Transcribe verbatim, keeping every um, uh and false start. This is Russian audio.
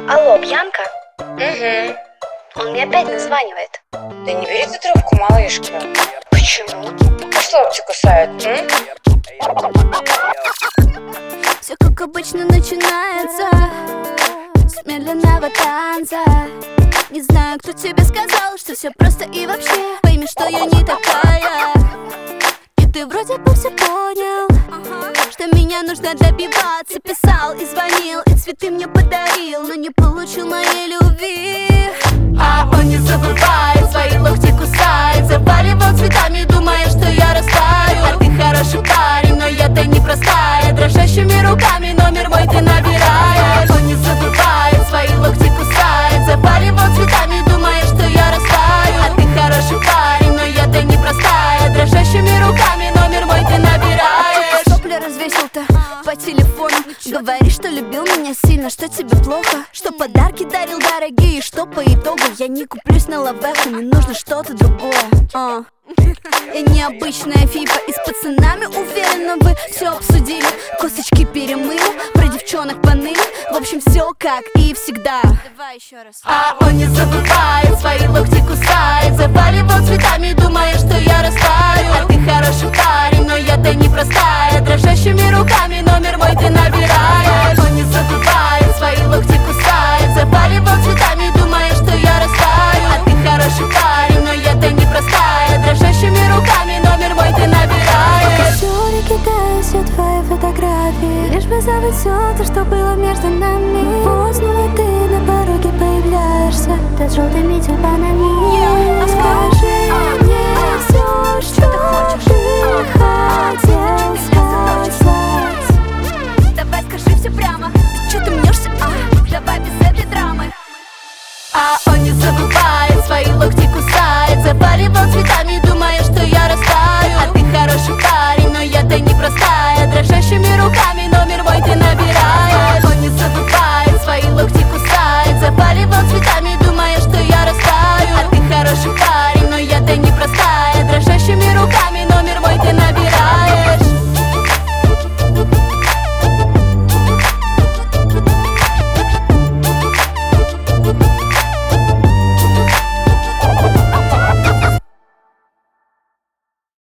Алло, Бьянка? Угу. Он мне опять названивает. Да не бери ты трубку, малышка. Почему? А что локти кусают, м? Все как обычно начинается с медленного танца. Не знаю, кто тебе сказал, что все просто и вообще. Пойми, что я не такая. И ты вроде бы все понял, что меня нужно добиваться. Писал и звонил, и цветы мне подарил, но не получил моей любви. А он не забывает, свои локти кусает, запаливал цветами, думая, что я растаю. А ты хороший парень, но я-то не простая. Дрожащими руками номер мой ты набираешь. Он не забывает, свои локти кусает, запаливал цветами, думая, что я растаю. А ты хороший парень, но я-то не простая. Дрожащими руками номер мой ты набираешь. Сопли развесил-то по телефону, говоришь, что любил меня сильно, что тебе плохо, что подарки дарил дорогие, что по итогу я не куплюсь на лавеху, мне нужно что-то другое. uh. Я необычная фифа, и с пацанами уверена, вы все обсудили. Косточки перемыли, про девчонок поныли. В общем, все как и всегда. Давай еще раз. А он не забывает, свои локти кусает, запаливал цветами, думая, что я растаю. А ты хороший парень, но я-то не простая. Дрожащими руками номер мой ты набираешь. Он не забывает, свои локти кусает, запаливал цветами, думая, что я растаю. А ты хороший парень, но я-то не простая. Дрожащими руками номер мой ты набираешь. Кисюри кидаю все твои фотографии, лишь бы забыть все то, что было между нами. Вот снова ты на пороге появляешься, ты с желтыми тюльпанами.